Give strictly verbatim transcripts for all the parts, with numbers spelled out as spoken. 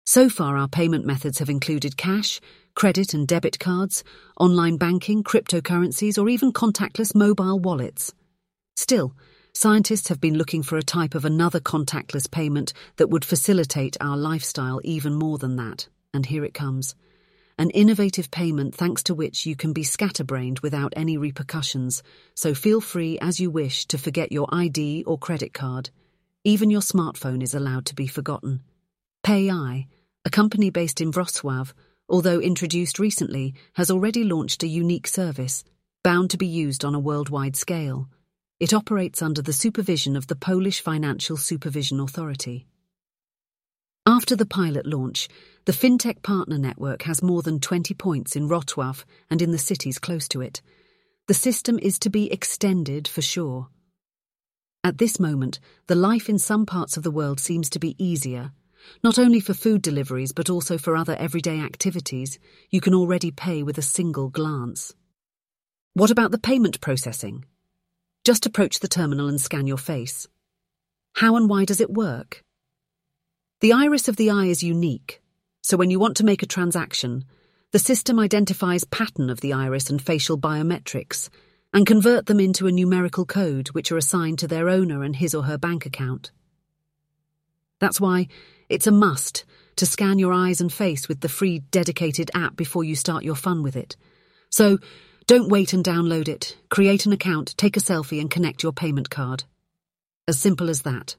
So far, our payment methods have included cash, credit and debit cards, online banking, cryptocurrencies, or even contactless mobile wallets. Still, scientists have been looking for a type of another contactless payment that would facilitate our lifestyle even more than that, and here it comes. An innovative payment thanks to which you can be scatterbrained without any repercussions, so feel free as you wish to forget your I D or credit card. Even your smartphone is allowed to be forgotten. PayEye, a company based in Wrocław, although introduced recently, has already launched a unique service, bound to be used on a worldwide scale. It operates under the supervision of the Polish Financial Supervision Authority. After the pilot launch, the FinTech Partner Network has more than twenty points in Wrocław and in the cities close to it. The system is to be extended for sure. At this moment, the life in some parts of the world seems to be easier. Not only for food deliveries but also for other everyday activities, you can already pay with a single glance. What about the payment processing? Just approach the terminal and scan your face. How and why does it work? The iris of the eye is unique, so when you want to make a transaction, the system identifies pattern of the iris and facial biometrics and convert them into a numerical code which are assigned to their owner and his or her bank account. That's why it's a must to scan your eyes and face with the free dedicated app before you start your fun with it. So don't wait and download it. Create an account, take a selfie and connect your payment card. As simple as that.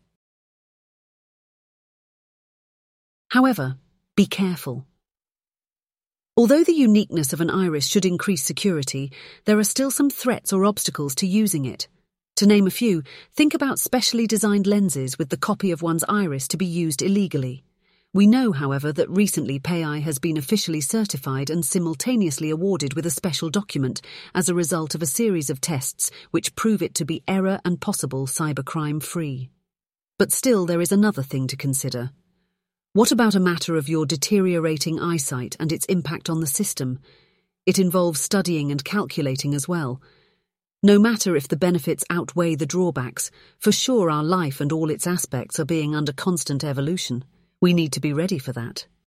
However, be careful. Although the uniqueness of an iris should increase security, there are still some threats or obstacles to using it. To name a few, think about specially designed lenses with the copy of one's iris to be used illegally. We know, however, that recently PayEye has been officially certified and simultaneously awarded with a special document as a result of a series of tests which prove it to be error and possible cybercrime-free. But still, there is another thing to consider. What about a matter of your deteriorating eyesight and its impact on the system? It involves studying and calculating as well. No matter if the benefits outweigh the drawbacks, for sure our life and all its aspects are being under constant evolution. We need to be ready for that.